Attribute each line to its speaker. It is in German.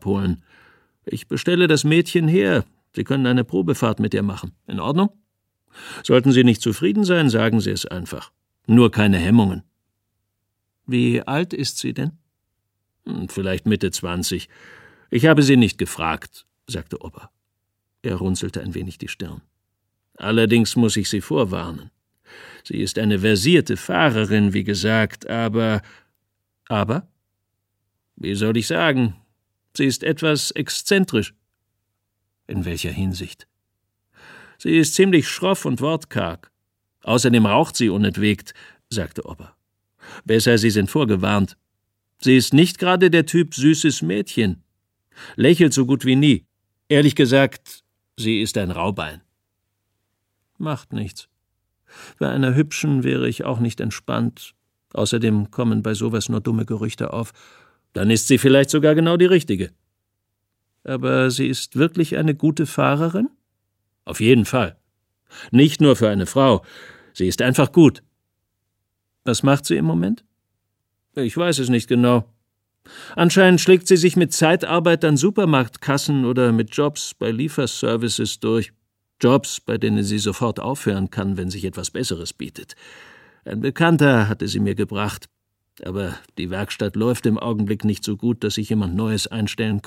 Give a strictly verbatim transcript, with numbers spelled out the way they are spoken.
Speaker 1: abholen. Ich bestelle das Mädchen her. Sie können eine Probefahrt mit ihr machen. In Ordnung? Sollten Sie nicht zufrieden sein, sagen Sie es einfach. Nur keine Hemmungen.« »Wie alt ist sie denn?« »Hm, vielleicht Mitte zwanzig. Ich habe sie nicht gefragt«, sagte Ober. Er runzelte ein wenig die Stirn. »Allerdings muss ich Sie vorwarnen. Sie ist eine versierte Fahrerin, wie gesagt, aber...« »Aber?« »Wie soll ich sagen? Sie ist etwas exzentrisch.« »In welcher Hinsicht?« »Sie ist ziemlich schroff und wortkarg. Außerdem raucht sie unentwegt«, sagte Ober. »Besser, Sie sind vorgewarnt. Sie ist nicht gerade der Typ süßes Mädchen. Lächelt so gut wie nie. Ehrlich gesagt, sie ist ein Raubein.« »Macht nichts. Bei einer Hübschen wäre ich auch nicht entspannt. Außerdem kommen bei sowas nur dumme Gerüchte auf. Dann ist sie vielleicht sogar genau die Richtige.« »Aber sie ist wirklich eine gute Fahrerin?« »Auf jeden Fall. Nicht nur für eine Frau. Sie ist einfach gut.« »Was macht sie im Moment?« »Ich weiß es nicht genau. Anscheinend schlägt sie sich mit Zeitarbeit an Supermarktkassen oder mit Jobs bei Lieferservices durch. Jobs, bei denen sie sofort aufhören kann, wenn sich etwas Besseres bietet. Ein Bekannter hatte sie mir gebracht. Aber die Werkstatt läuft im Augenblick nicht so gut, dass ich jemand Neues einstellen könnte.